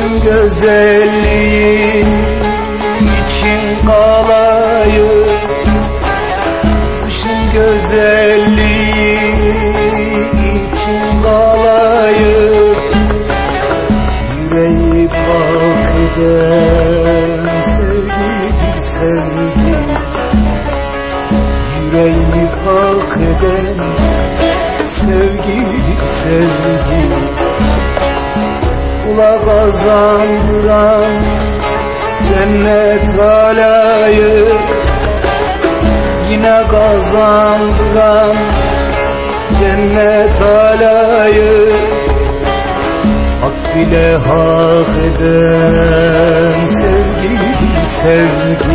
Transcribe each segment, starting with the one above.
Kışın güzelliği için kalayım, kışın güzelliği için kalayım. Yüreği bak eden sevgi, sevgi. Yüreği hak eden sevgi, sevgi. Kula kazandıran cennet alayı, yine kazandıran cennet alayı. Hak bile hak eden sevgi, sevgi.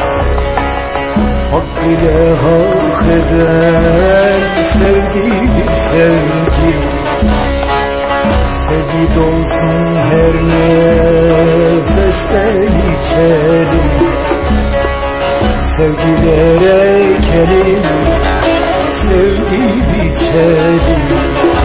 Hak ile hak eden sevgi, sevgi. Sevgi dolsun her nefeste içerim. Sevgilere ekelim, sevgi biçelim.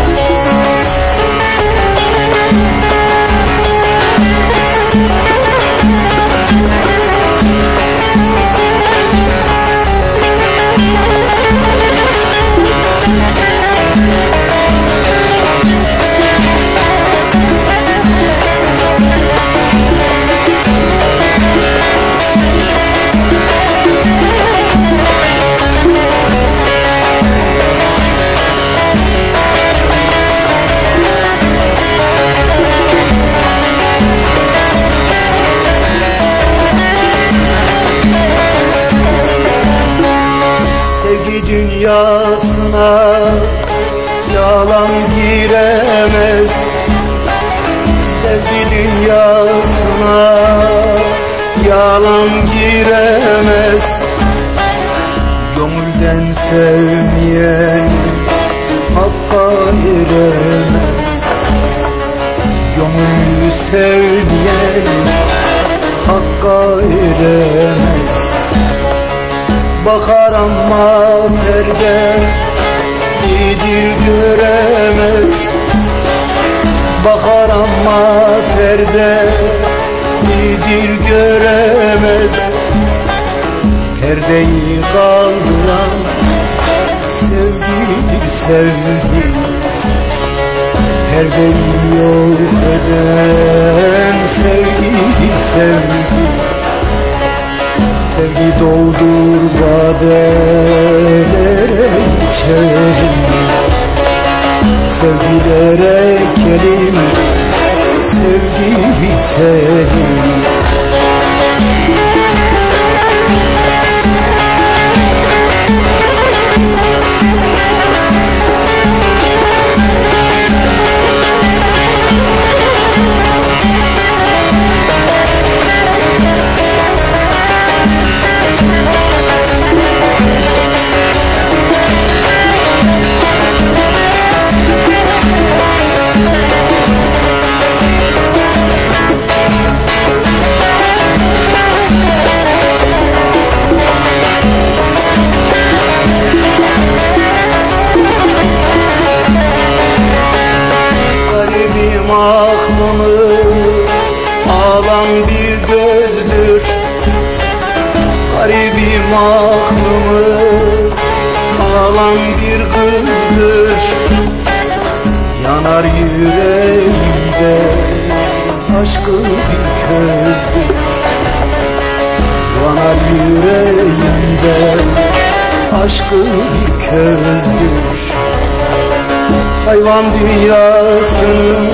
Dünyasına yalan giremez, sevgi dünyasına yalan giremez. Gönülden sevmeyen hakka eremez. Gönüllü sevmeyen hakka eremez. Bakar ama perde iyidir göremez. Bakar ama perde iyidir göremez. Perdeyi kaldıran sevgidir, sevgi. Perdeyi yok eden sevgidir, sevgi. Sevgi doldur badelere içerim. Sevgilere ekelim, sevgi biçelim. Aklımı alan bir gözdür, garibim aklımı alan bir kızdır. Yanar yüreğimde aşkı bir közdür. Yanar yüreğimde aşkı bir közdür. Hayvan dünyasının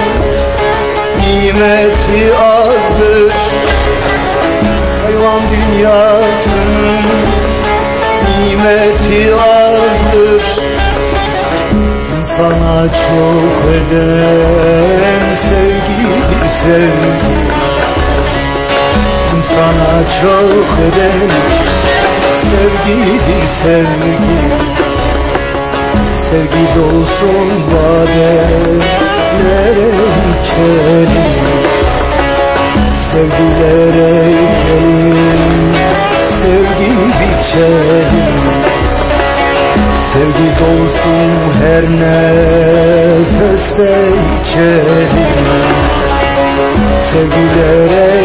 nimeti azdır. Hayvan dünyasının nimeti azdır. İnsana çok eden sevgidir, sevgi. İnsana çok eden sevgidir, sevgi. Sevgi dolsun badelere içelim. Sevgilere ekelim, sevgi biçelim. Sevgi dolsun her nefeste içelim. sevgilere